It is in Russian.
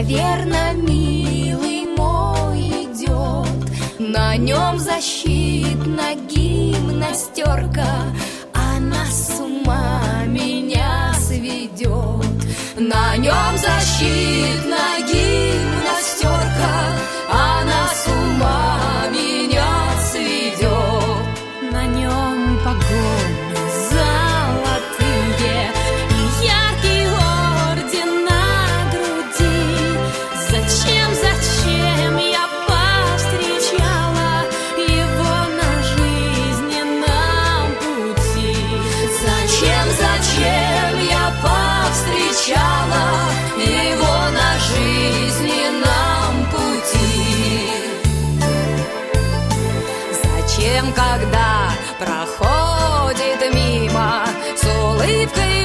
наверно, милый мой идет. На нем защитна гимнастерка, она с ума меня сведет. На нем защитна гимнастерка, она с ума меня сведет. На нем погоны золотые и яркий орден на груди. Зачем я повстречала его на жизненном пути? Зачем я повстречала его на жизненном пути? Зачем, когда проходит мимо, с улыбкой